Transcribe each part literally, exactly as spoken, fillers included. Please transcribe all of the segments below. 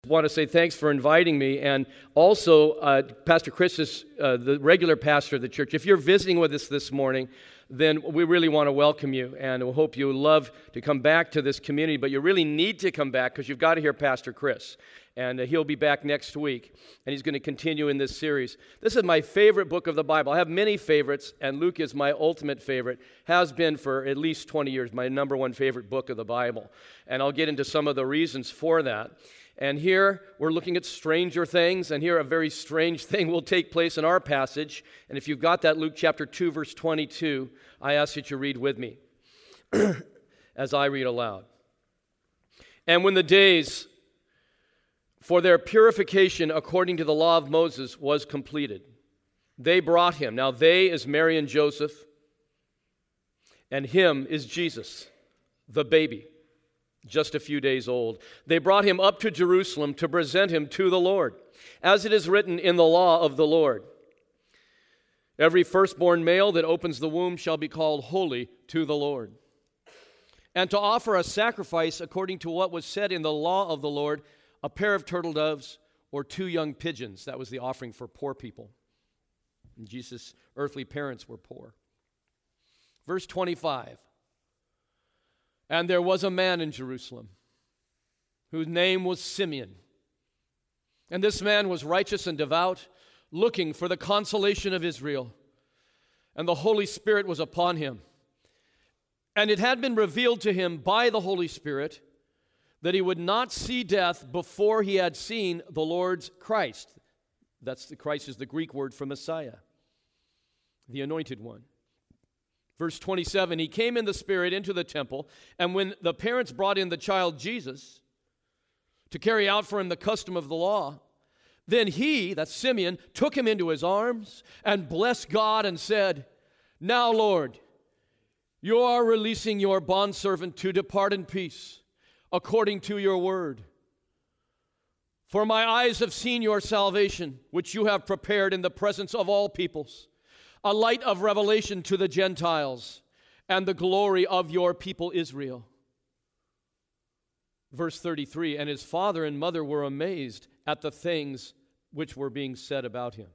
Want to say thanks for inviting me, and also uh, Pastor Chris is uh, the regular pastor of the church. If you're visiting with us this morning, then we really want to welcome you, and we hope you love to come back to this community, but you really need to come back because you've got to hear Pastor Chris, and uh, he'll be back next week, and he's going to continue in this series. This is my favorite book of the Bible. I have many favorites, and Luke is my ultimate favorite, has been for at least twenty years, my number one favorite book of the Bible, and I'll get into some of the reasons for that. And here we're looking at stranger things, and here a very strange thing will take place in our passage. And if you've got that, Luke chapter two, verse twenty-two, I ask that you read with me as I read aloud. And when the days for their purification according to the law of Moses was completed, they brought him. Now they is Mary and Joseph, and him is Jesus, the baby, just a few days old. They brought him up to Jerusalem to present him to the Lord, as it is written in the law of the Lord. Every firstborn male that opens the womb shall be called holy to the Lord. And to offer a sacrifice according to what was said in the law of the Lord, a pair of turtle doves or two young pigeons. That was the offering for poor people. And Jesus' earthly parents were poor. Verse twenty-five. And there was a man in Jerusalem whose name was Simeon. And this man was righteous and devout, looking for the consolation of Israel. And the Holy Spirit was upon him. And it had been revealed to him by the Holy Spirit that he would not see death before he had seen the Lord's Christ. That's the Christ is the Greek word for Messiah, the anointed one. Verse twenty-seven, he came in the Spirit into the temple, and when the parents brought in the child Jesus to carry out for him the custom of the law, then he, that's Simeon, took him into his arms and blessed God and said, Now, Lord, you are releasing your bondservant to depart in peace, according to your word. For my eyes have seen your salvation, which you have prepared in the presence of all peoples, a light of revelation to the Gentiles, and the glory of your people Israel. Verse thirty-three, and his father and mother were amazed at the things which were being said about him.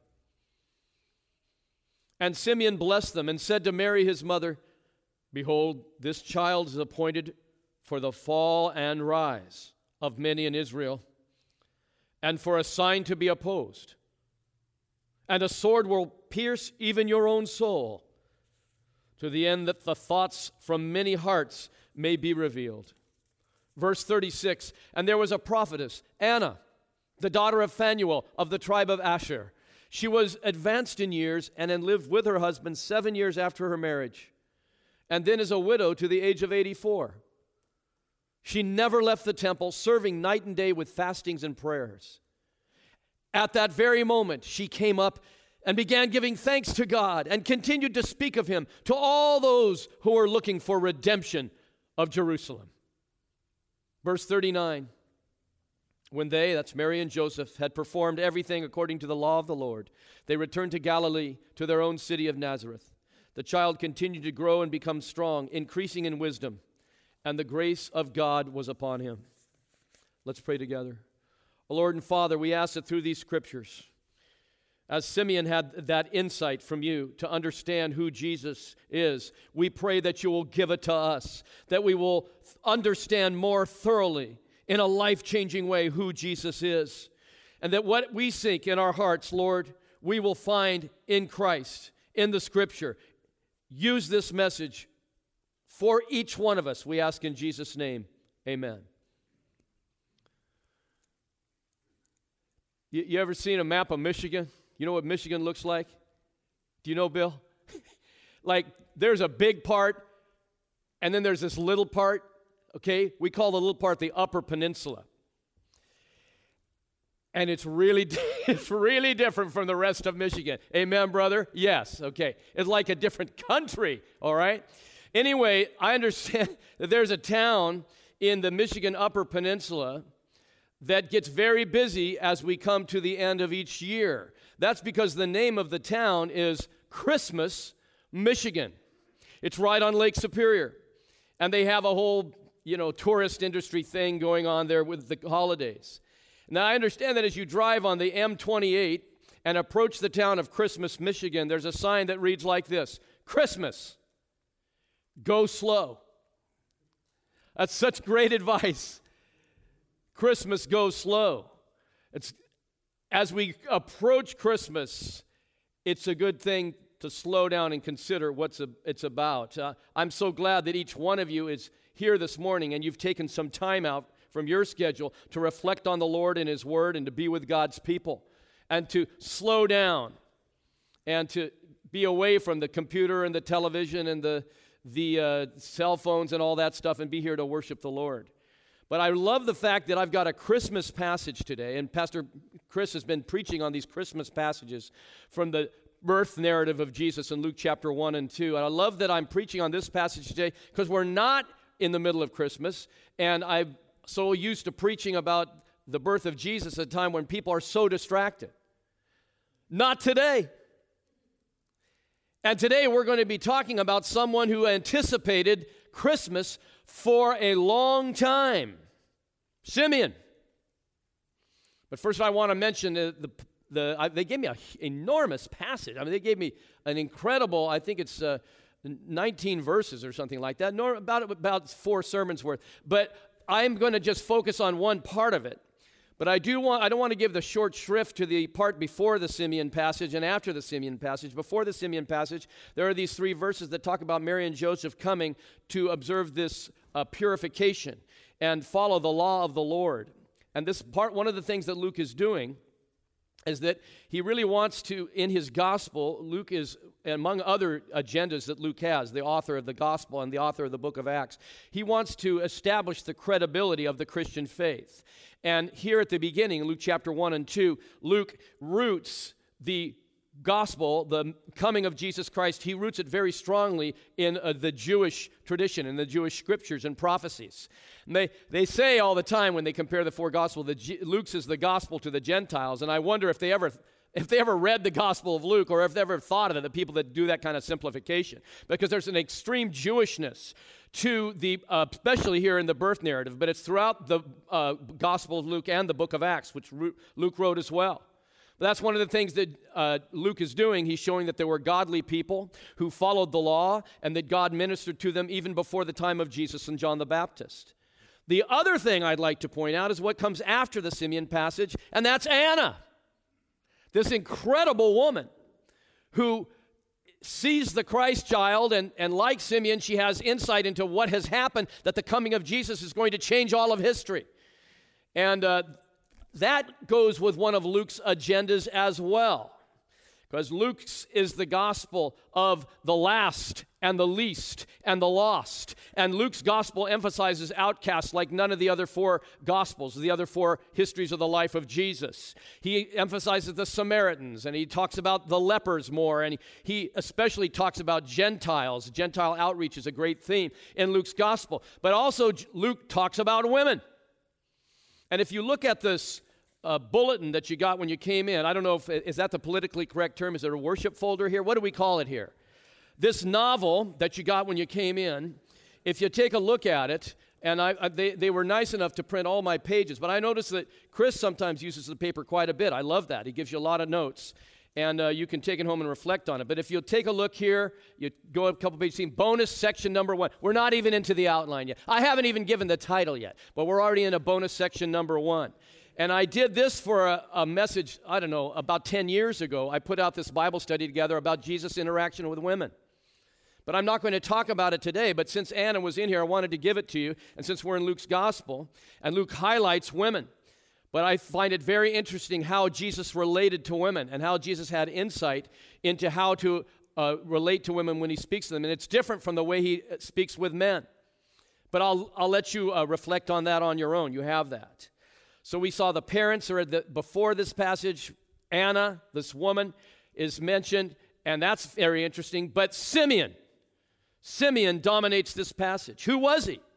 And Simeon blessed them and said to Mary his mother, Behold, this child is appointed for the fall and rise of many in Israel, and for a sign to be opposed. And a sword will pierce even your own soul, to the end that the thoughts from many hearts may be revealed. Verse thirty-six, and there was a prophetess, Anna, the daughter of Phanuel of the tribe of Asher. She was advanced in years and had lived with her husband seven years after her marriage, and then as a widow to the age of eighty-four. She never left the temple, serving night and day with fastings and prayers. At that very moment, she came up and began giving thanks to God and continued to speak of him to all those who were looking for redemption of Jerusalem. Verse thirty-nine, when they, that's Mary and Joseph, had performed everything according to the law of the Lord, they returned to Galilee, to their own city of Nazareth. The child continued to grow and become strong, increasing in wisdom, and the grace of God was upon him. Let's pray together. O Lord and Father, we ask that through these scriptures, as Simeon had that insight from you to understand who Jesus is, we pray that you will give it to us, that we will understand more thoroughly in a life-changing way who Jesus is, and that what we seek in our hearts, Lord, we will find in Christ, in the Scripture. Use this message for each one of us, we ask in Jesus' name. Amen. You, you ever seen a map of Michigan? You know what Michigan looks like? Do you know, Bill? Like, there's a big part, and then there's this little part, okay? We call the little part the Upper Peninsula. And it's really, it's really different from the rest of Michigan. Amen, brother? Yes, okay. It's like a different country, all right? Anyway, I understand that there's a town in the Michigan Upper Peninsula that gets very busy as we come to the end of each year. That's because the name of the town is Christmas, Michigan. It's right on Lake Superior. And they have a whole, you know, tourist industry thing going on there with the holidays. Now, I understand that as you drive on the M twenty-eight and approach the town of Christmas, Michigan, there's a sign that reads like this: Christmas, go slow. That's such great advice. Christmas, go slow. It's, as we approach Christmas, it's a good thing to slow down and consider what it's about. Uh, I'm so glad that each one of you is here this morning and you've taken some time out from your schedule to reflect on the Lord and His Word and to be with God's people and to slow down and to be away from the computer and the television and the, the uh, cell phones and all that stuff and be here to worship the Lord. But I love the fact that I've got a Christmas passage today, and Pastor Chris has been preaching on these Christmas passages from the birth narrative of Jesus in Luke chapter one and two. And I love that I'm preaching on this passage today because we're not in the middle of Christmas, and I'm so used to preaching about the birth of Jesus at a time when people are so distracted. Not today. And today we're going to be talking about someone who anticipated Christmas for a long time, Simeon. But first I want to mention the, the, the I, they gave me an enormous passage. I mean, they gave me an incredible, I think it's uh, nineteen verses or something like that, nor about, about four sermons worth. But I'm going to just focus on one part of it. But I do want I don't want to give the short shrift to the part before the Simeon passage and after the Simeon passage. Before the Simeon passage, there are these three verses that talk about Mary and Joseph coming to observe this uh, purification and follow the law of the Lord. And this part, one of the things that Luke is doing is that he really wants to, in his gospel, Luke is, among other agendas that Luke has, the author of the gospel and the author of the book of Acts, he wants to establish the credibility of the Christian faith. And here at the beginning, Luke chapter one and two, Luke roots the gospel, the coming of Jesus Christ, he roots it very strongly in uh, the Jewish tradition, in the Jewish scriptures and prophecies. And they, they say all the time when they compare the four gospels that G- Luke's is the gospel to the Gentiles, and I wonder if they ever if they ever read the Gospel of Luke or if they ever thought of it, the people that do that kind of simplification, because there's an extreme Jewishness to the, uh, especially here in the birth narrative, but it's throughout the uh, Gospel of Luke and the book of Acts, which Luke wrote as well. But that's one of the things that uh, Luke is doing. He's showing that there were godly people who followed the law and that God ministered to them even before the time of Jesus and John the Baptist. The other thing I'd like to point out is what comes after the Simeon passage, and that's Anna, this incredible woman who sees the Christ child, and, and like Simeon, she has insight into what has happened, that the coming of Jesus is going to change all of history. And uh, that goes with one of Luke's agendas as well, because Luke's is the gospel of the last and the least and the lost. And Luke's gospel emphasizes outcasts like none of the other four gospels, the other four histories of the life of Jesus. He emphasizes the Samaritans, and he talks about the lepers more, and he especially talks about Gentiles. Gentile outreach is a great theme in Luke's gospel. But also Luke talks about women. And if you look at this uh, bulletin that you got when you came in, I don't know if, is that the politically correct term? Is it a worship folder here? What do we call it here? This novel that you got when you came in, if you take a look at it, and I, I, they, they were nice enough to print all my pages, but I noticed that Chris sometimes uses the paper quite a bit. I love that. He gives you a lot of notes, and uh, you can take it home and reflect on it. But if you'll take a look here, you go up a couple pages, see bonus section number one. We're not even into the outline yet. I haven't even given the title yet, but we're already in a bonus section number one. And I did this for a, a message, I don't know, about ten years ago. I put out this Bible study together about Jesus' interaction with women. But I'm not going to talk about it today, but since Anna was in here, I wanted to give it to you. And since we're in Luke's gospel, and Luke highlights women, but I find it very interesting how Jesus related to women and how Jesus had insight into how to uh, relate to women when he speaks to them. And it's different from the way he speaks with men. But I'll, I'll let you uh, reflect on that on your own. You have that. So we saw the parents are the, before this passage. Anna, this woman, is mentioned, and that's very interesting. But Simeon, Simeon dominates this passage. Who was he?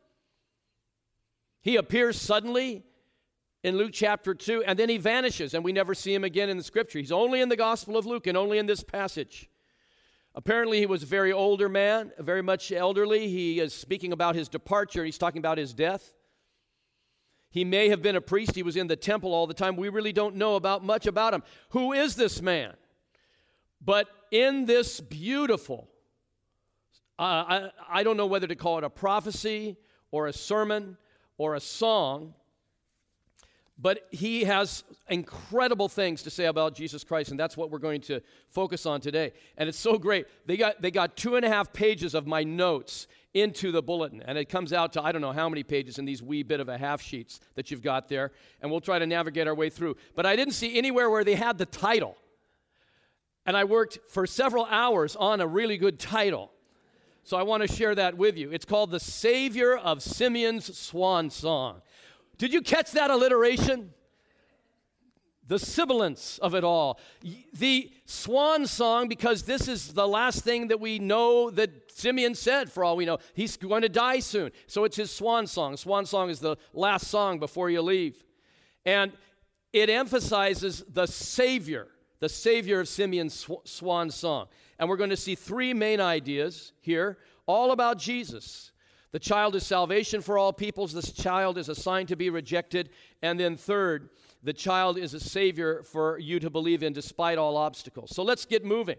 He appears suddenly in Luke chapter two, and then he vanishes, and we never see him again in the scripture. He's only in the Gospel of Luke and only in this passage. Apparently, he was a very older man, very much elderly. He is speaking about his departure. He's talking about his death. He may have been a priest. He was in the temple all the time. We really don't know about much about him. Who is this man? But in this beautiful, uh, I, I don't know whether to call it a prophecy or a sermon or a song, but he has incredible things to say about Jesus Christ, and that's what we're going to focus on today. And it's so great. They got they got two and a half pages of my notes into the bulletin, and it comes out to I don't know how many pages in these wee bit of a half sheets that you've got there, and we'll try to navigate our way through. But I didn't see anywhere where they had the title, and I worked for several hours on a really good title. So I want to share that with you. It's called The Savior of Simeon's Swan Song. Did you catch that alliteration? The sibilance of it all. The swan song, because this is the last thing that we know that Simeon said, for all we know. He's going to die soon. So it's his swan song. Swan song is the last song before you leave. And it emphasizes the Savior, the Savior of Simeon's swan song. And we're going to see three main ideas here, all about Jesus. The child is salvation for all peoples. This child is a sign to be rejected. And then third, the child is a savior for you to believe in despite all obstacles. So let's get moving.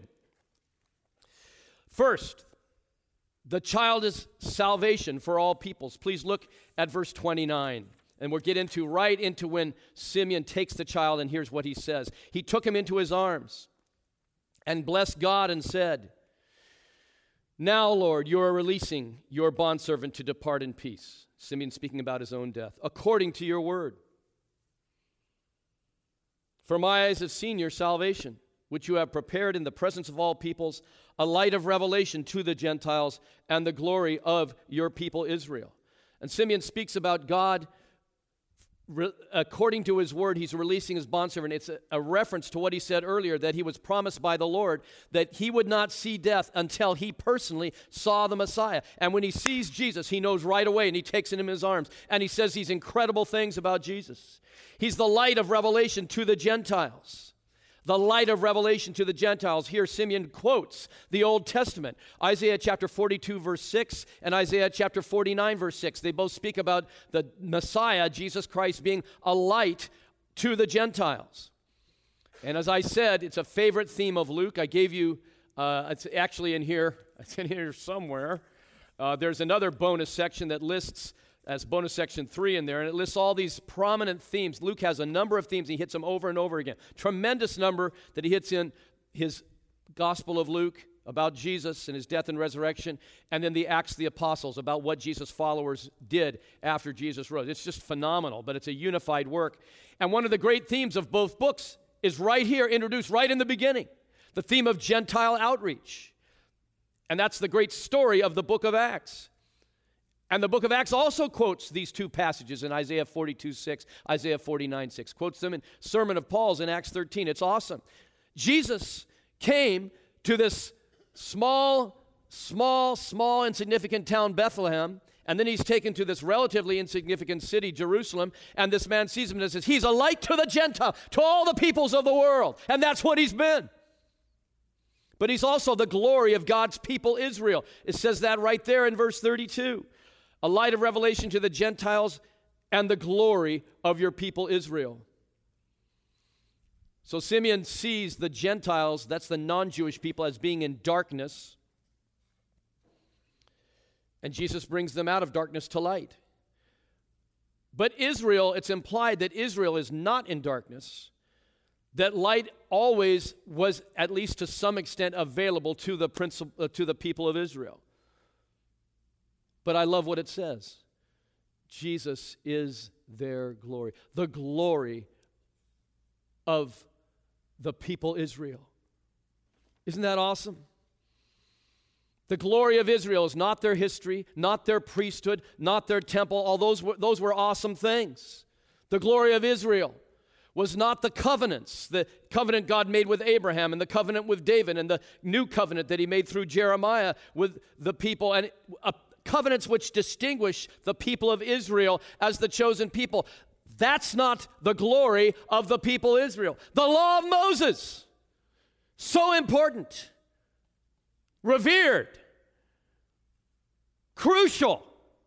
First, the child is salvation for all peoples. Please look at verse twenty-nine. And we'll get into right into when Simeon takes the child, and here's what he says. He took him into his arms and blessed God and said, "Now, Lord, you are releasing your bondservant to depart in peace." Simeon speaking about his own death. "According to your word. For my eyes have seen your salvation, which you have prepared in the presence of all peoples, a light of revelation to the Gentiles and the glory of your people Israel." And Simeon speaks about God. Re- according to his word, he's releasing his bondservant. It's a, a reference to what he said earlier, that he was promised by the Lord that he would not see death until he personally saw the Messiah. And when he sees Jesus, he knows right away, and he takes him in his arms. And he says these incredible things about Jesus. He's the light of revelation to the Gentiles. The light of revelation to the Gentiles. Here Simeon quotes the Old Testament. Isaiah chapter forty-two verse six and Isaiah chapter forty-nine verse six. They both speak about the Messiah, Jesus Christ, being a light to the Gentiles. And as I said, it's a favorite theme of Luke. I gave you, uh, it's actually in here, it's in here somewhere. Uh, there's another bonus section that lists That's bonus section three in there, and it lists all these prominent themes. Luke has a number of themes. He hits them over and over again. Tremendous number that he hits in his Gospel of Luke about Jesus and his death and resurrection, and then the Acts of the Apostles about what Jesus' followers did after Jesus rose. It's just phenomenal, but it's a unified work. And one of the great themes of both books is right here, introduced right in the beginning, the theme of Gentile outreach. And that's the great story of the book of Acts. And the book of Acts also quotes these two passages in Isaiah forty-two six, Isaiah forty-nine six. Quotes them in Sermon of Paul's in Acts thirteen. It's awesome. Jesus came to this small, small, small, insignificant town, Bethlehem, and then he's taken to this relatively insignificant city, Jerusalem, and this man sees him and says, he's a light to the Gentile, to all the peoples of the world. And that's what he's been. But he's also the glory of God's people, Israel. It says that right there in verse thirty-two. A light of revelation to the Gentiles and the glory of your people Israel. So Simeon sees the Gentiles, that's the non-Jewish people, as being in darkness. And Jesus brings them out of darkness to light. But Israel, it's implied that Israel is not in darkness, that light always was, at least to some extent, available to the, princip- uh, to the people of Israel. But I love what it says. Jesus is their glory. The glory of the people Israel. Isn't that awesome? The glory of Israel is not their history, not their priesthood, not their temple. All those were, those were awesome things. The glory of Israel was not the covenants, the covenant God made with Abraham and the covenant with David and the new covenant that he made through Jeremiah with the people, and a covenants which distinguish the people of Israel as the chosen people. That's not the glory of the people Israel. The law of Moses, so important, revered, crucial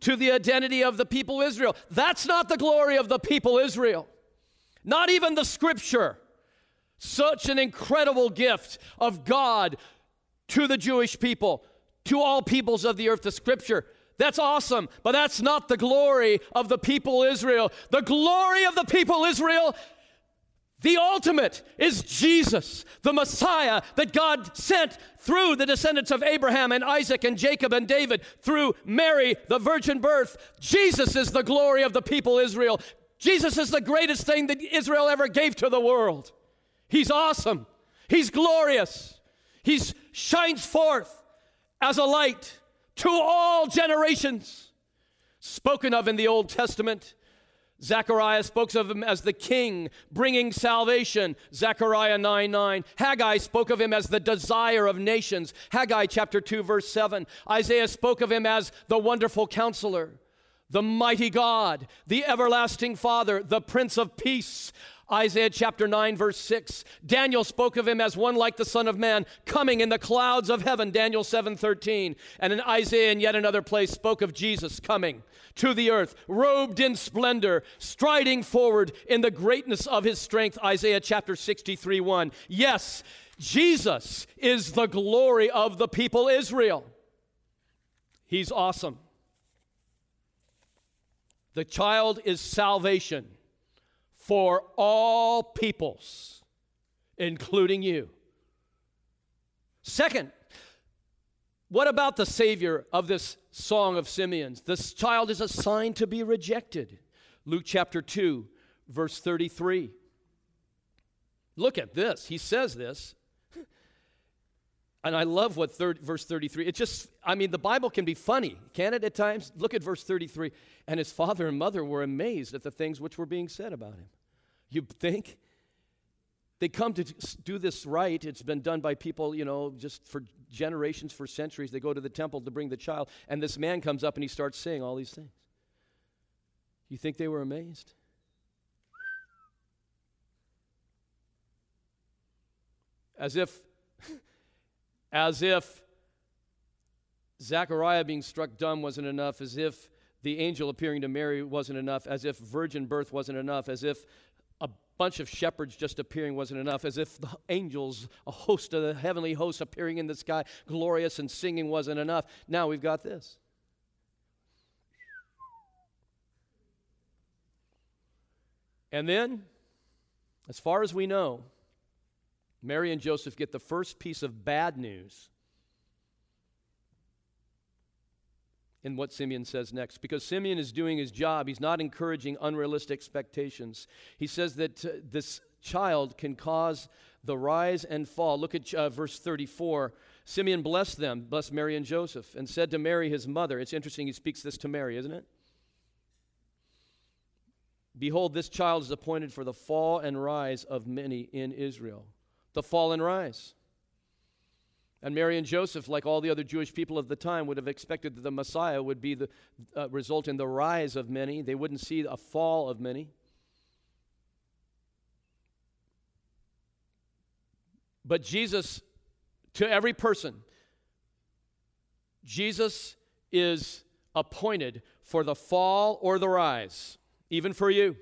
to the identity of the people Israel. That's not the glory of the people Israel. Not even the Scripture. Such an incredible gift of God to the Jewish people, to all peoples of the earth, the Scripture. That's awesome, but that's not the glory of the people Israel. The glory of the people Israel, the ultimate, is Jesus, the Messiah that God sent through the descendants of Abraham and Isaac and Jacob and David, through Mary, the virgin birth. Jesus is the glory of the people Israel. Jesus is the greatest thing that Israel ever gave to the world. He's awesome. He's glorious. He shines forth as a light to all generations. Spoken of in the Old Testament, Zechariah spoke of him as the king bringing salvation, Zechariah nine nine. Haggai spoke of him as the desire of nations, Haggai chapter two verse seven. Isaiah spoke of him as the wonderful counselor, the mighty God, the everlasting Father, the Prince of Peace, Isaiah chapter nine verse six. Daniel spoke of him as one like the Son of Man, coming in the clouds of heaven, Daniel seven thirteen. And in Isaiah, in yet another place, spoke of Jesus coming to the earth, robed in splendor, striding forward in the greatness of his strength, Isaiah chapter sixty-three one. Yes, Jesus is the glory of the people Israel. He's awesome. The child is salvation for all peoples, including you. Second, what about the Savior of this song of Simeon's? This child is a sign to be rejected. Luke chapter two, verse thirty-three. Look at this. He says this. And I love what third, verse thirty-three, it just, I mean, the Bible can be funny, can it, at times? Look at verse thirty-three. And his father and mother were amazed at the things which were being said about him. You think? They come to do this right. It's been done by people, you know, just for generations, for centuries. They go to the temple to bring the child, and this man comes up and he starts saying all these things. You think they were amazed? As if... As if Zechariah being struck dumb wasn't enough, as if the angel appearing to Mary wasn't enough, as if virgin birth wasn't enough, as if a bunch of shepherds just appearing wasn't enough, as if the angels, a host of the heavenly hosts appearing in the sky, glorious and singing wasn't enough. Now we've got this. And then, as far as we know, Mary and Joseph get the first piece of bad news in what Simeon says next. Because Simeon is doing his job. He's not encouraging unrealistic expectations. He says that uh, this child can cause the rise and fall. Look at uh, verse thirty-four. Simeon blessed them, blessed Mary and Joseph, and said to Mary, his mother. It's interesting he speaks this to Mary, isn't it? Behold, this child is appointed for the fall and rise of many in Israel. The fall and rise. And Mary and Joseph, like all the other Jewish people of the time, would have expected that the Messiah would be the uh, result in the rise of many. They wouldn't see a fall of many. But Jesus, to every person, Jesus is appointed for the fall or the rise, even for you.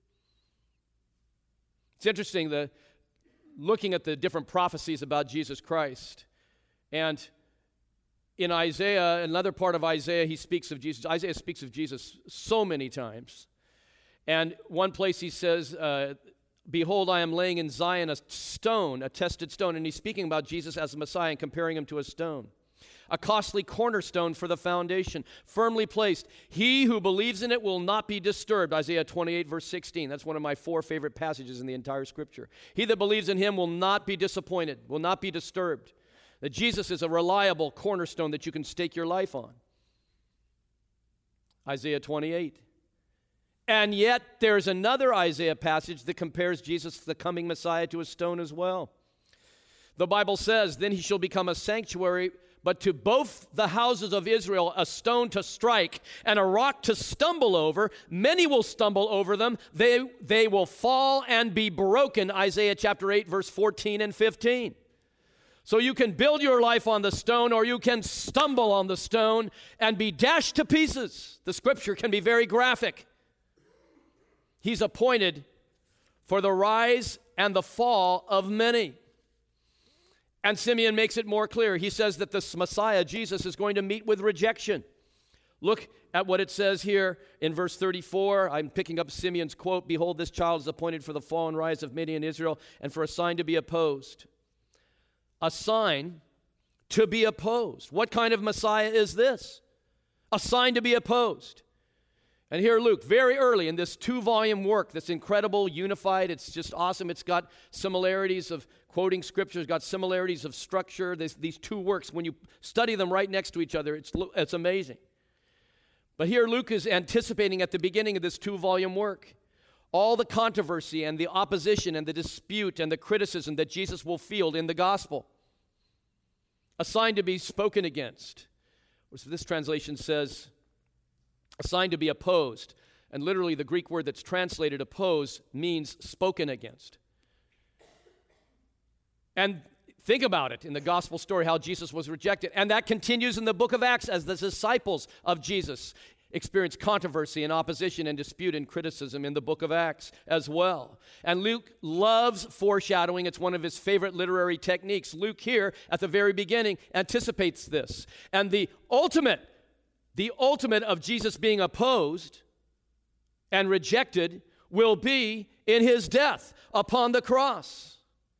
It's interesting, the looking at the different prophecies about Jesus Christ. And in Isaiah, another part of Isaiah, he speaks of Jesus. Isaiah speaks of Jesus so many times. And one place he says, uh, behold, I am laying in Zion a stone, a tested stone. And he's speaking about Jesus as the Messiah and comparing him to a stone. A costly cornerstone for the foundation, firmly placed. He who believes in it will not be disturbed. Isaiah twenty-eight, verse sixteen. That's one of my four favorite passages in the entire Scripture. He that believes in him will not be disappointed, will not be disturbed. That Jesus is a reliable cornerstone that you can stake your life on. Isaiah twenty-eight. And yet there's another Isaiah passage that compares Jesus, the coming Messiah, to a stone as well. The Bible says, then he shall become a sanctuary, but to both the houses of Israel a stone to strike and a rock to stumble over. Many will stumble over them. They, they will fall and be broken. Isaiah chapter eight, verse fourteen and fifteen. So you can build your life on the stone, or you can stumble on the stone and be dashed to pieces. The scripture can be very graphic. He's appointed for the rise and the fall of many. And Simeon makes it more clear. He says that this Messiah, Jesus, is going to meet with rejection. Look at what it says here in verse thirty-four. I'm picking up Simeon's quote, "Behold, this child is appointed for the fall and rise of many in Israel, and for a sign to be opposed." A sign to be opposed. What kind of Messiah is this? A sign to be opposed. And here Luke, very early in this two-volume work, this incredible, unified, it's just awesome. It's got similarities of quoting scriptures, got similarities of structure. This, these two works, when you study them right next to each other, it's, it's amazing. But here Luke is anticipating at the beginning of this two-volume work all the controversy and the opposition and the dispute and the criticism that Jesus will field in the gospel. A sign to be spoken against. So this translation says, a sign to be opposed. And literally the Greek word that's translated oppose means spoken against. And think about it in the gospel story, how Jesus was rejected. And that continues in the book of Acts as the disciples of Jesus experience controversy and opposition and dispute and criticism in the book of Acts as well. And Luke loves foreshadowing. It's one of his favorite literary techniques. Luke here at the very beginning anticipates this. And the ultimate, the ultimate of Jesus being opposed and rejected will be in his death upon the cross.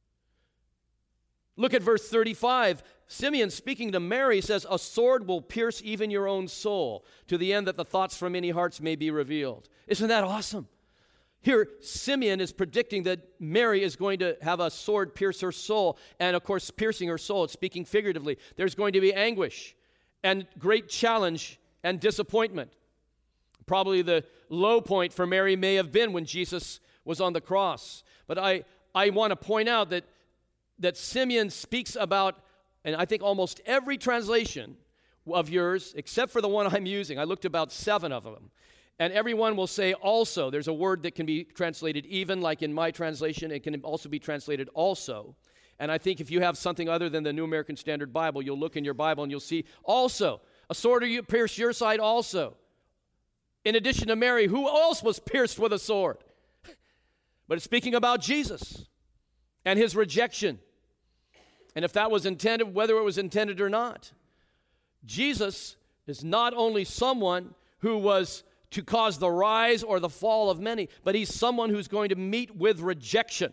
Look at verse thirty-five. Simeon, speaking to Mary, says, "A sword will pierce even your own soul, to the end that the thoughts from many hearts may be revealed." Isn't that awesome? Here, Simeon is predicting that Mary is going to have a sword pierce her soul. And of course, piercing her soul, it's speaking figuratively. There's going to be anguish and great challenge and disappointment. Probably the low point for Mary may have been when Jesus was on the cross. But I, I want to point out that, that Simeon speaks about, and I think almost every translation of yours, except for the one I'm using, I looked about seven of them, and everyone will say also. There's a word that can be translated even, like in my translation. It can also be translated also. And I think if you have something other than the New American Standard Bible, you'll look in your Bible and you'll see also. A sword will pierce your side also. In addition to Mary, who else was pierced with a sword? But it's speaking about Jesus and his rejection. And if that was intended, whether it was intended or not. Jesus is not only someone who was to cause the rise or the fall of many, but he's someone who's going to meet with rejection.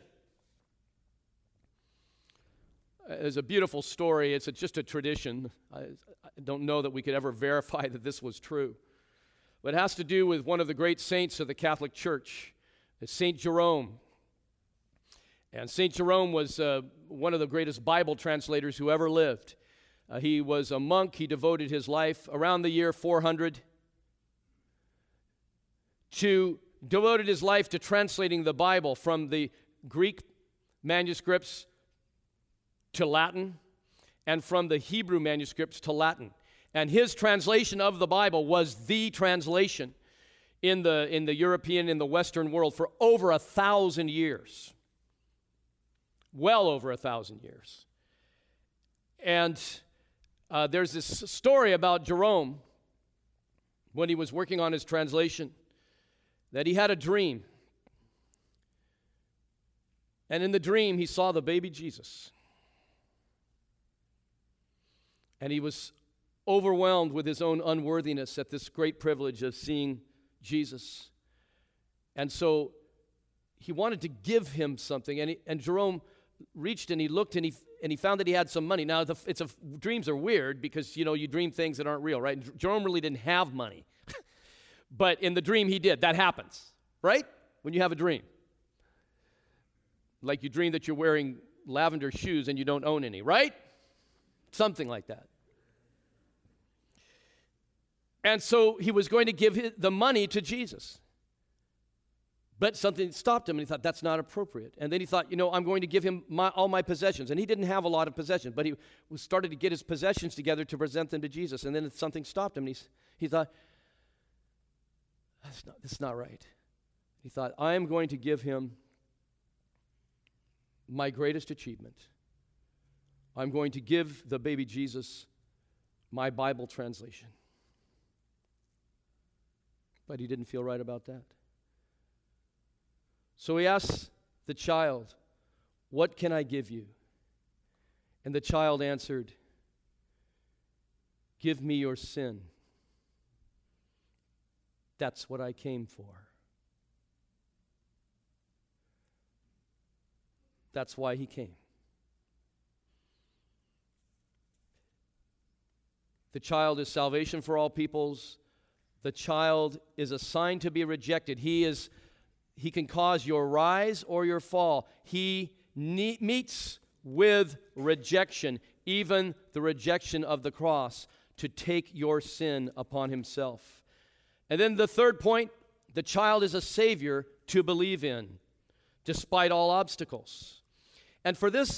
It's a beautiful story. It's a, just a tradition. I, I don't know that we could ever verify that this was true. But it has to do with one of the great saints of the Catholic Church, Saint Jerome. And Saint Jerome was uh, one of the greatest Bible translators who ever lived. Uh, he was a monk. He devoted his life around the year four hundred to devoted his life to translating the Bible from the Greek manuscripts to Latin and from the Hebrew manuscripts to Latin. And his translation of the Bible was the translation in the in the European, in the Western world for over a thousand years. Well over a thousand years. And uh, there's this story about Jerome when he was working on his translation, that he had a dream. And in the dream, he saw the baby Jesus. And he was overwhelmed with his own unworthiness at this great privilege of seeing Jesus. And so he wanted to give him something. And, he, and Jerome reached and he looked and he and he found that he had some money. Now, the, it's a, dreams are weird because, you know, you dream things that aren't real, right? And Jerome really didn't have money. But in the dream he did. That happens, right? When you have a dream. Like you dream that you're wearing lavender shoes and you don't own any, right? Something like that. And so he was going to give his, the money to Jesus. But something stopped him, and he thought, that's not appropriate. And then he thought, you know, I'm going to give him my, all my possessions. And he didn't have a lot of possessions, but he started to get his possessions together to present them to Jesus. And then something stopped him, and he, he thought, that's not, that's not right. He thought, I am going to give him my greatest achievement, I'm going to give the baby Jesus my Bible translation. But he didn't feel right about that. So he asks the child, "What can I give you?" And the child answered, "Give me your sin. That's what I came for." That's why he came. The child is salvation for all peoples. The child is a sign to be rejected. He is, he can cause your rise or your fall. He ne- meets with rejection, even the rejection of the cross, to take your sin upon himself. And then the third point, the child is a savior to believe in, despite all obstacles. And for this,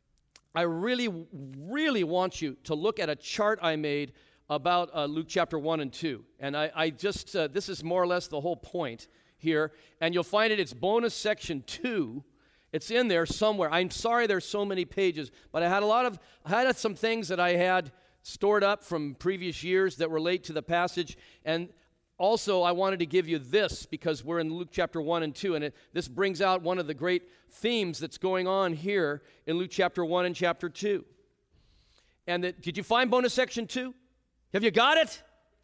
I really, really want you to look at a chart I made about uh, Luke chapter one and two. And I, I just, uh, this is more or less the whole point here. And you'll find it, it's bonus section two. It's in there somewhere. I'm sorry there's so many pages, but I had a lot of, I had some things that I had stored up from previous years that relate to the passage. And also, I wanted to give you this because we're in Luke chapter one and two, and it, this brings out one of the great themes that's going on here in Luke chapter one and chapter two. And that, did you find bonus section two? Have you got it?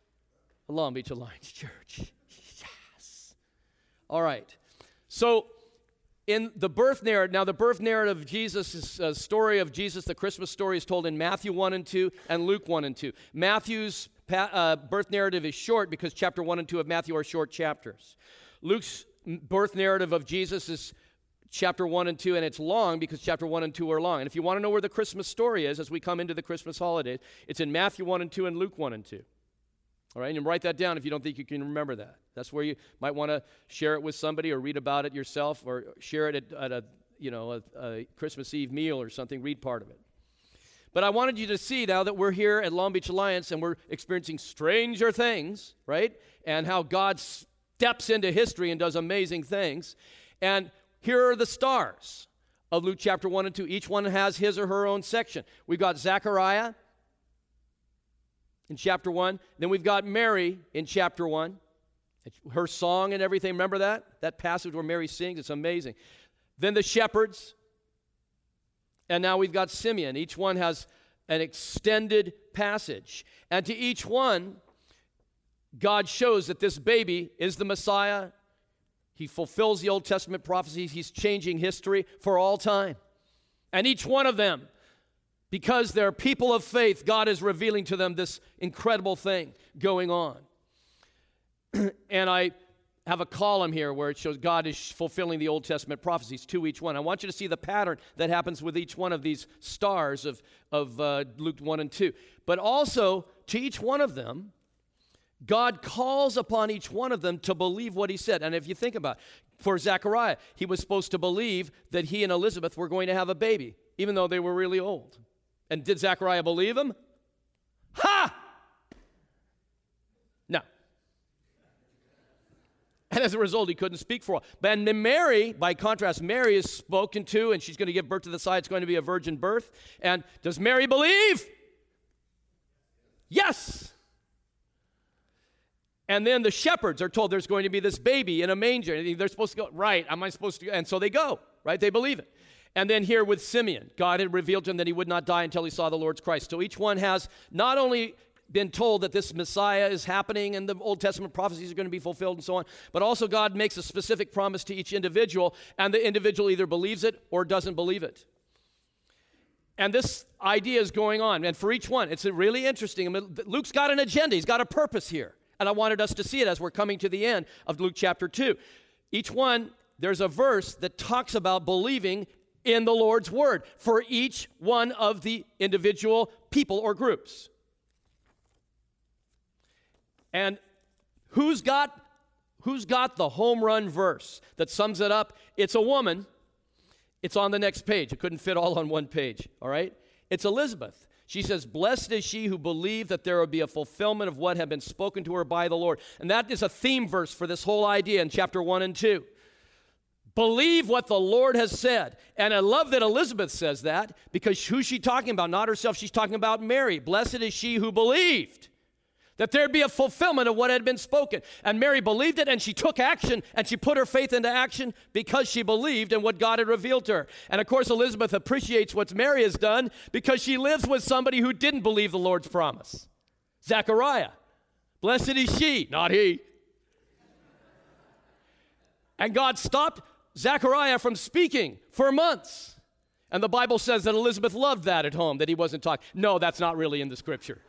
Long Beach Alliance Church. Yes. All right. So, in the birth narrative, now the birth narrative of Jesus, is a story of Jesus, the Christmas story is told in Matthew one and two and Luke one and two. Matthew's pa- uh, birth narrative is short because chapter one and two of Matthew are short chapters. Luke's birth narrative of Jesus is chapter one and two, and it's long because chapter one and two are long. And if you want to know where the Christmas story is as we come into the Christmas holidays, it's in Matthew one and two and Luke one and two. All right, and write that down if you don't think you can remember that. That's where you might want to share it with somebody or read about it yourself or share it at, at a, you know, a, a Christmas Eve meal or something. Read part of it. But I wanted you to see now that we're here at Long Beach Alliance and we're experiencing stranger things, right? And how God steps into history and does amazing things. And here are the stars of Luke chapter one and two. Each one has his or her own section. We've got Zechariah in chapter one. Then we've got Mary in chapter one. Her song and everything. Remember that? That passage where Mary sings. It's amazing. Then the shepherds. And now we've got Simeon. Each one has an extended passage. And to each one, God shows that this baby is the Messiah. He fulfills the Old Testament prophecies. He's changing history for all time. And each one of them, because they're people of faith, God is revealing to them this incredible thing going on. And I have a column here where it shows God is fulfilling the Old Testament prophecies to each one. I want you to see the pattern that happens with each one of these stars of, of uh, Luke one and two. But also, to each one of them, God calls upon each one of them to believe what he said. And if you think about it, for Zechariah, he was supposed to believe that he and Elizabeth were going to have a baby, even though they were really old. And did Zechariah believe him? Ha! No. And as a result, he couldn't speak for a while. But then Mary, by contrast, Mary is spoken to, and she's going to give birth to the Messiah. It's going to be a virgin birth. And does Mary believe? Yes. And then the shepherds are told there's going to be this baby in a manger. And they're supposed to go, right, am I supposed to go? And so they go, right? They believe it. And then here with Simeon, God had revealed to him that he would not die until he saw the Lord's Christ. So each one has not only been told that this Messiah is happening and the Old Testament prophecies are going to be fulfilled and so on, but also God makes a specific promise to each individual, and the individual either believes it or doesn't believe it. And this idea is going on, and for each one, it's really interesting. I mean, Luke's got an agenda. He's got a purpose here, and I wanted us to see it as we're coming to the end of Luke chapter two. Each one, there's a verse that talks about believing in the Lord's word for each one of the individual people or groups. And who's got who's got the home run verse that sums it up? It's a woman. It's on the next page. It couldn't fit all on one page, all right? It's Elizabeth. She says, "Blessed is she who believed that there would be a fulfillment of what had been spoken to her by the Lord." And that is a theme verse for this whole idea in chapter one and two. Believe what the Lord has said. And I love that Elizabeth says that, because who's she talking about? Not herself. She's talking about Mary. Blessed is she who believed that there'd be a fulfillment of what had been spoken. And Mary believed it, and she took action, and she put her faith into action because she believed in what God had revealed to her. And of course, Elizabeth appreciates what Mary has done because she lives with somebody who didn't believe the Lord's promise. Zechariah. Blessed is she, not he. And God stopped Zechariah from speaking for months. And the Bible says that Elizabeth loved that at home, that he wasn't talking. No, that's not really in the scripture.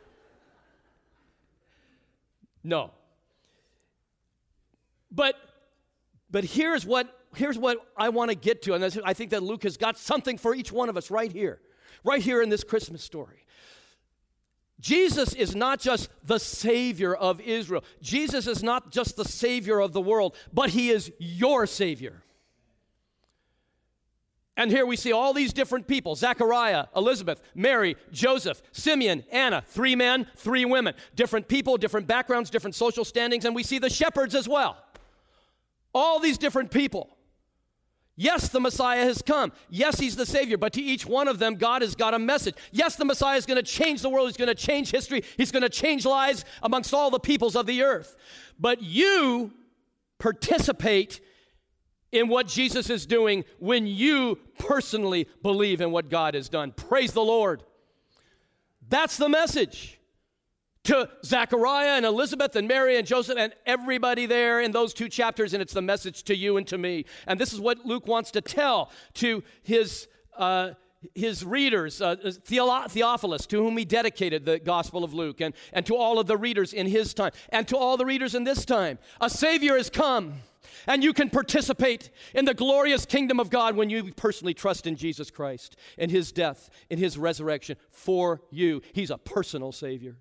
No. But but here's what here's what I want to get to, and I think that Luke has got something for each one of us right here, right here in this Christmas story. Jesus is not just the Savior of Israel. Jesus is not just the Savior of the world, but he is your Savior. And here we see all these different people: Zechariah, Elizabeth, Mary, Joseph, Simeon, Anna, three men, three women, different people, different backgrounds, different social standings, and we see the shepherds as well. All these different people. Yes, the Messiah has come. Yes, he's the Savior, but to each one of them, God has got a message. Yes, the Messiah is going to change the world. He's going to change history. He's going to change lives amongst all the peoples of the earth. But you participate in what Jesus is doing when you personally believe in what God has done. Praise the Lord. That's the message to Zechariah and Elizabeth and Mary and Joseph and everybody there in those two chapters, and it's the message to you and to me. And this is what Luke wants to tell to his uh, his readers, uh, Theolo- Theophilus, to whom he dedicated the Gospel of Luke, and, and to all of the readers in his time, and to all the readers in this time. A Savior has come, and you can participate in the glorious kingdom of God when you personally trust in Jesus Christ, in his death, in his resurrection for you. He's a personal Savior.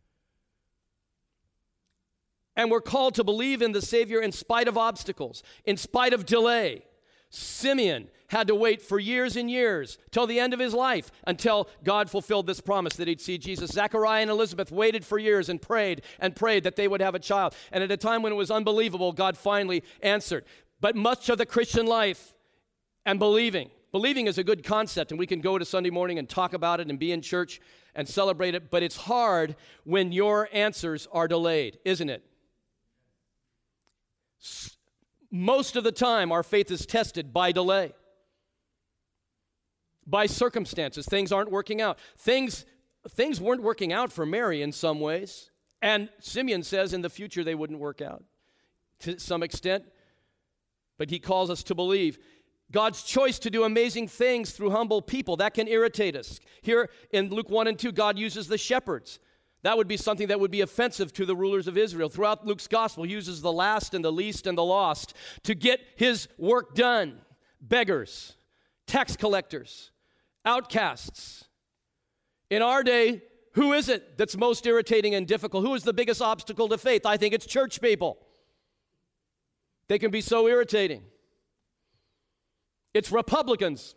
And we're called to believe in the Savior in spite of obstacles, in spite of delay. Simeon had to wait for years and years till the end of his life until God fulfilled this promise that he'd see Jesus. Zechariah and Elizabeth waited for years and prayed and prayed that they would have a child. And at a time when it was unbelievable, God finally answered. But much of the Christian life and believing, believing is a good concept, and we can go to Sunday morning and talk about it and be in church and celebrate it, but it's hard when your answers are delayed, isn't it? Most of the time, our faith is tested by delay, by circumstances. Things aren't working out. Things, things weren't working out for Mary in some ways, and Simeon says in the future they wouldn't work out to some extent, but he calls us to believe. God's choice to do amazing things through humble people, that can irritate us. Here in Luke one and two, God uses the shepherds. That would be something that would be offensive to the rulers of Israel. Throughout Luke's gospel, he uses the last and the least and the lost to get his work done. Beggars, tax collectors, outcasts. In our day, who is it that's most irritating and difficult? Who is the biggest obstacle to faith? I think it's church people. They can be so irritating. It's Republicans.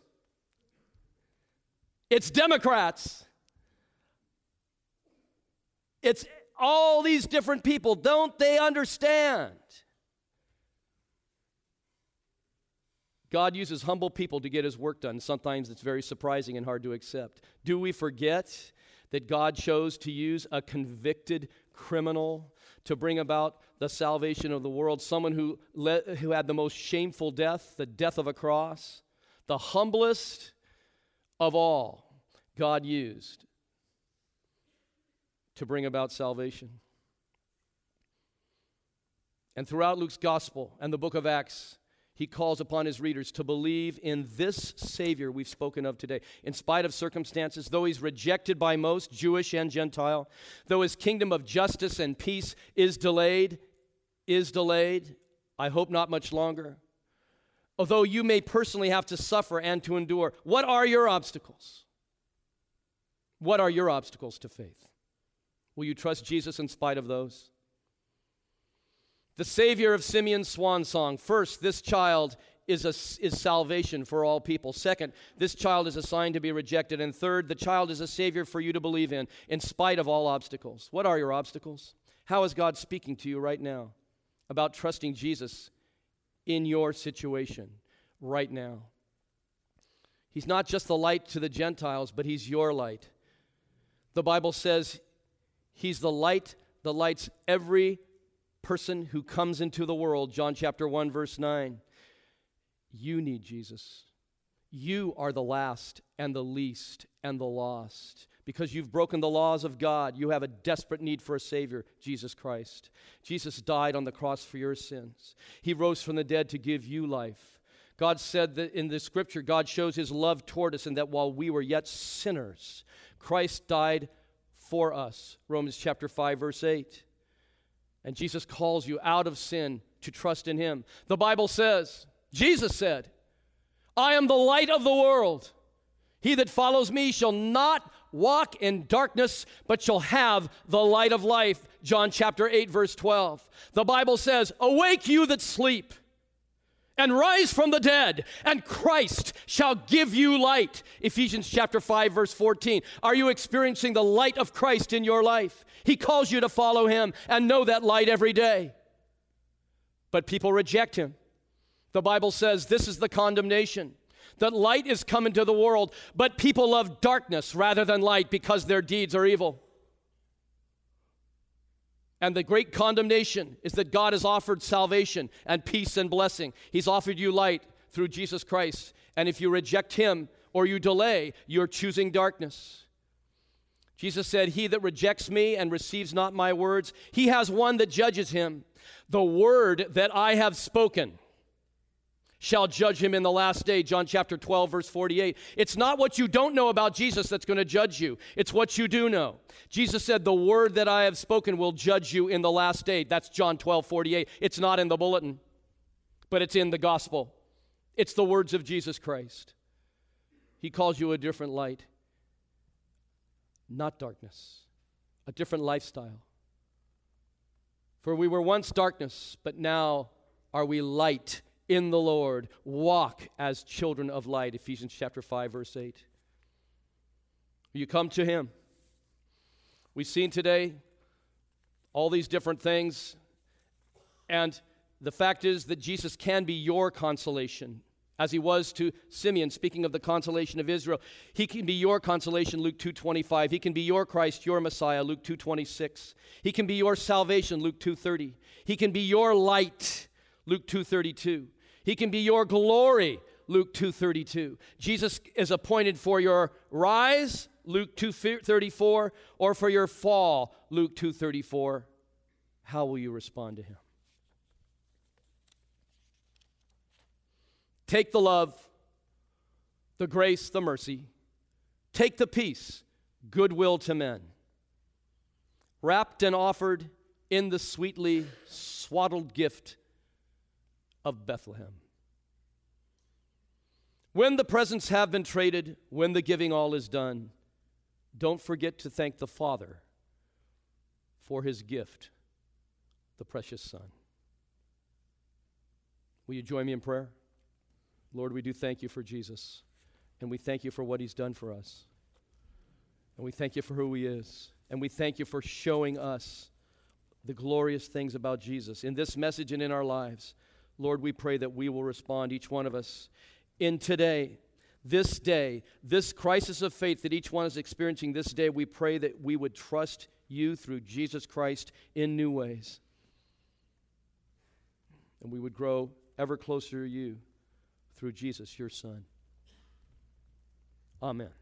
It's Democrats. It's all these different people. Don't they understand? God uses humble people to get his work done. Sometimes it's very surprising and hard to accept. Do we forget that God chose to use a convicted criminal to bring about the salvation of the world? Someone who, le- who had the most shameful death, the death of a cross, the humblest of all, God used to bring about salvation. And throughout Luke's gospel and the book of Acts, he calls upon his readers to believe in this Savior we've spoken of today. In spite of circumstances, though he's rejected by most, Jewish and Gentile, though his kingdom of justice and peace is delayed, is delayed, I hope not much longer, although you may personally have to suffer and to endure, what are your obstacles? What are your obstacles to faith? Will you trust Jesus in spite of those? The Savior of Simeon's swan song. First, this child is, a, is salvation for all people. Second, this child is assigned to be rejected. And third, the child is a Savior for you to believe in, in spite of all obstacles. What are your obstacles? How is God speaking to you right now about trusting Jesus in your situation? right now. He's not just the light to the Gentiles, but he's your light. The Bible says he's the light that lights every person who comes into the world. John chapter one, verse nine. You need Jesus. You are the last and the least and the lost. Because you've broken the laws of God, you have a desperate need for a Savior, Jesus Christ. Jesus died on the cross for your sins. He rose from the dead to give you life. God said that in the Scripture, God shows his love toward us, and that while we were yet sinners, Christ died for us. Romans chapter five, verse eight. And Jesus calls you out of sin to trust in him. The Bible says, Jesus said, I am the light of the world. He that follows me shall not walk in darkness, but shall have the light of life. John chapter eight, verse twelve. The Bible says, awake you that sleep, and rise from the dead, and Christ shall give you light. Ephesians chapter five, verse fourteen. Are you experiencing the light of Christ in your life? He calls you to follow him and know that light every day. But people reject him. The Bible says this is the condemnation, that light is come into the world, but people love darkness rather than light because their deeds are evil. And the great condemnation is that God has offered salvation and peace and blessing. He's offered you light through Jesus Christ. And if you reject him or you delay, you're choosing darkness. Jesus said, he that rejects me and receives not my words, he has one that judges him. The word that I have spoken shall judge him in the last day. John chapter twelve, verse forty-eight. It's not what you don't know about Jesus that's going to judge you. It's what you do know. Jesus said, the word that I have spoken will judge you in the last day. That's John twelve, forty-eight. It's not in the bulletin, but it's in the gospel. It's the words of Jesus Christ. He calls you a different light, not darkness, a different lifestyle. For we were once darkness, but now are we light in the Lord. Walk as children of light. Ephesians chapter five, verse eight. You come to him. We've seen today all these different things, and the fact is that Jesus can be your consolation, as he was to Simeon, speaking of the consolation of Israel. He can be your consolation, Luke two twenty-five. He can be your Christ, your Messiah, Luke two twenty-six. He can be your salvation, Luke two thirty. He can be your light, Luke two thirty-two. He can be your glory, Luke two thirty-two. Jesus is appointed for your rise, Luke two thirty-four, or for your fall, Luke two thirty-four. How will you respond to him? Take the love, the grace, the mercy. Take the peace, goodwill to men. Wrapped and offered in the sweetly swaddled gift of Bethlehem. When the presents have been traded, when the giving all is done, don't forget to thank the Father for his gift, the precious Son. Will you join me in prayer? Lord, we do thank you for Jesus, and we thank you for what he's done for us. And we thank you for who he is. And we thank you for showing us the glorious things about Jesus in this message and in our lives. Lord, we pray that we will respond, each one of us, in today, this day, this crisis of faith that each one is experiencing this day. We pray that we would trust you through Jesus Christ in new ways. And we would grow ever closer to you through Jesus, your Son. Amen.